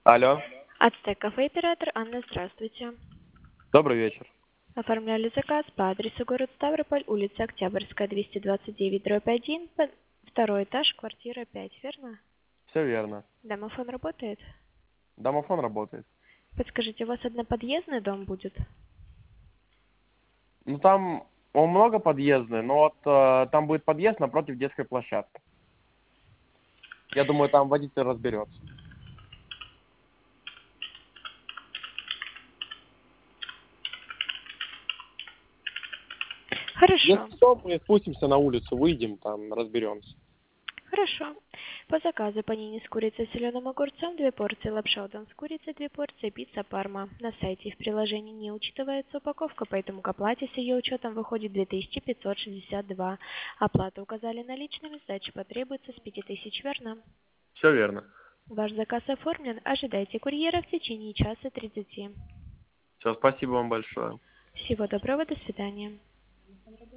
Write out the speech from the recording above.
Алло, Ацтек кафе оператор Анна, здравствуйте. добрый вечер. Оформляли заказ по адресу город Ставрополь, улица Октябрьская, 229/1, второй этаж, квартира 5, верно? Все верно. Домофон работает? Домофон работает. Подскажите, у вас одноподъездный дом будет? Ну там он много подъездный, но вот там будет подъезд напротив детской площадки. Я думаю, там водитель разберется. Хорошо. Если что, мы спустимся на улицу, выйдем, там разберемся. Хорошо. По заказу панини с курицей, соленым огурцом, 2 порции, лапша удон с курицей, 2 порции, пицца парма. На сайте и в приложении не учитывается упаковка, поэтому к оплате с ее учетом выходит 2562. Оплату указали наличными, сдача потребуется с 5000, верно? Все верно. Ваш заказ оформлен. Ожидайте курьера в течение часа 30. Все, спасибо вам большое. Всего доброго, до свидания.